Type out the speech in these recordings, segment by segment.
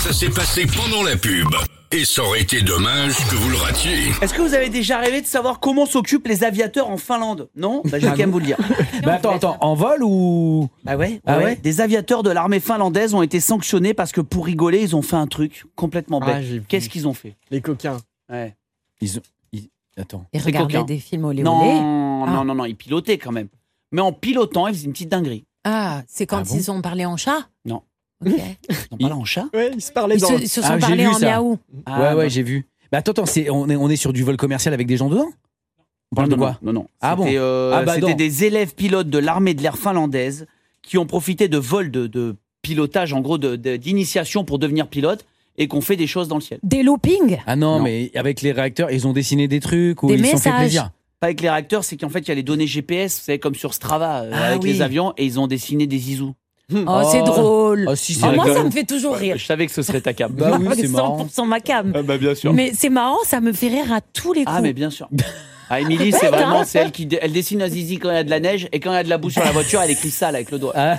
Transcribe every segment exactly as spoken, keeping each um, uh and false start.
Ça s'est passé pendant la pub. Et ça aurait été dommage que vous le ratiez. Est-ce que vous avez déjà rêvé de savoir comment s'occupent les aviateurs en Finlande? Non? Bah, je vais quand même vous le dire. Bah attends, attends, en vol ou... Bah ouais, Ah ouais, ouais des aviateurs de l'armée finlandaise ont été sanctionnés parce que pour rigoler, ils ont fait un truc complètement Ah, bête. j'ai vu. Qu'est-ce qu'ils ont fait? Les coquins. Ouais. Ils ont... ils- Attends. Et C'est regarder coquin. des films olé olé. Non, Ah. non, non, non, ils pilotaient quand même. Mais en pilotant, ils faisaient une petite dinguerie. Ah, c'est quand Ah bon ils ont parlé en chat? Non. Ok. Ils ont parlé en chat? Ouais, ils se parlaient Ils dans... se, ils se sont Ah, j'ai parlé vu en ça. miaou. Ah, ouais, ouais, non. j'ai vu. Bah attends, attends, c'est, on, est, on est sur du vol commercial avec des gens dedans? On parle non, de quoi? Non, non. non. Ah bon? C'était, euh, Ah bah c'était non. des élèves pilotes de l'armée de l'air finlandaise qui ont profité de vols de, de pilotage, en gros, de, de- d'initiation pour devenir pilote et qui ont fait des choses dans le ciel. Des loopings. Ah non, Non. mais avec les réacteurs, ils ont dessiné des trucs ou Des ils se sont fait messages. plaisir. Pas avec les réacteurs, c'est qu'en fait, il y a les données G P S, vous savez, comme sur Strava, euh, Ah avec oui. les avions, et ils ont dessiné des zizous. Oh, Oh. c'est drôle. Oh si, c'est Oh, moi, rigolo. ça me fait toujours rire. Je savais que ce serait ta cam. Bah oui, c'est marrant. cent pour cent ma cam. Ah bah bien sûr. Mais c'est marrant, ça me fait rire à tous les coups. Ah mais bien sûr. Ah Émilie, c'est vraiment, c'est elle qui dé- elle dessine un zizi quand il y a de la neige et quand il y a de la boue sur la voiture, elle écrit ça là, avec le doigt. Ah.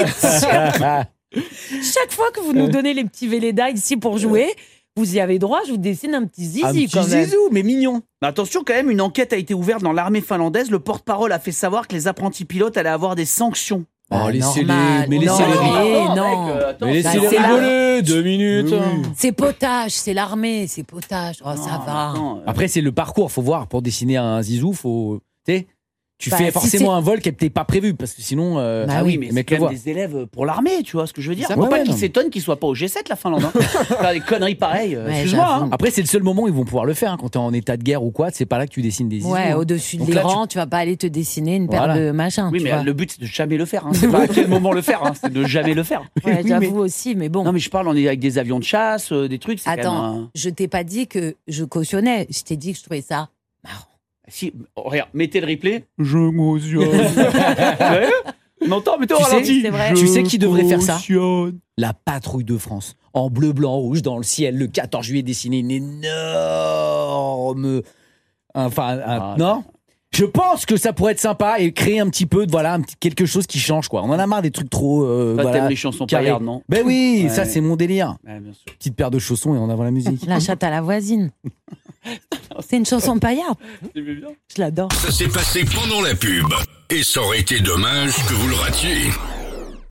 Chaque fois que vous nous donnez les petits Véleda ici pour jouer, vous y avez droit, je vous dessine un petit zizi Un petit quand même. zizou, mais mignon. Mais attention quand même, une enquête a été ouverte dans l'armée finlandaise. Le porte-parole a fait savoir que les apprentis pilotes allaient avoir des sanctions. Oh, Ah, laissez-les, normal. mais Non, laissez-les mais rigoler. non. mec, euh, attends, Mais c'est- laissez-les c'est la- rigoler, deux minutes. Oui. C'est potage, c'est l'armée, c'est potage. Oh, ça Non, va. attends, euh, Après, c'est le parcours, faut voir. Pour dessiner un zizou, faut. Tu sais, tu Bah, fais si forcément c'est- un vol qui n'était pas prévu, parce que sinon. euh, Bah Ah oui, oui, mais les c'est mecs quand le même voient. des élèves pour l'armée, tu vois ce que je veux dire. Ça, Faut ouais, pas ouais, qu'ils non. s'étonnent qu'ils soient pas au G sept, la Finlande. Hein. Faire des conneries pareilles, euh, Ouais, excuse-moi. j'avoue. Hein. Après, c'est le seul moment où ils vont pouvoir le faire. hein. Quand t'es en état de guerre ou quoi, c'est pas là que tu dessines des zizous. Ouais, hein. au-dessus de Donc là, l'écran, tu... vas pas aller te dessiner une paire Voilà. de machin. Oui, tu mais vois. le but c'est de jamais le faire. Hein. C'est pas à quel moment le faire, hein. C'est de jamais le faire. Ouais, Oui, j'avoue mais- aussi, mais bon. Non mais je parle, on est avec des avions de chasse, euh, des trucs. C'est quand Attends, même un- je t'ai pas dit que je cautionnais, je t'ai dit que je trouvais ça marrant. Si, oh, regarde, mettez le replay. Je cautionne. Sérieux? On entend, mettez au Tu sais, ralenti. c'est vrai. Je Tu sais qui devrait faire ça? cautionne. La patrouille de France. En bleu, blanc, rouge, dans le ciel, le quatorze juillet, dessiner une énorme. Enfin, un- Ah, non? Je pense que ça pourrait être sympa et créer un petit peu de voilà un petit, quelque chose qui change quoi. On en a marre des trucs trop. Euh, Toi, voilà, t'aimes les chansons carrés. paillardes, non? Ben oui, Ouais. ça c'est mon délire. Ouais, bien sûr. Petite paire de chaussons et on avant la musique. La chatte à la voisine. C'est une chanson paillarde. T'aimais bien? Je l'adore. Ça s'est passé pendant la pub. Et ça aurait été dommage que vous le ratiez.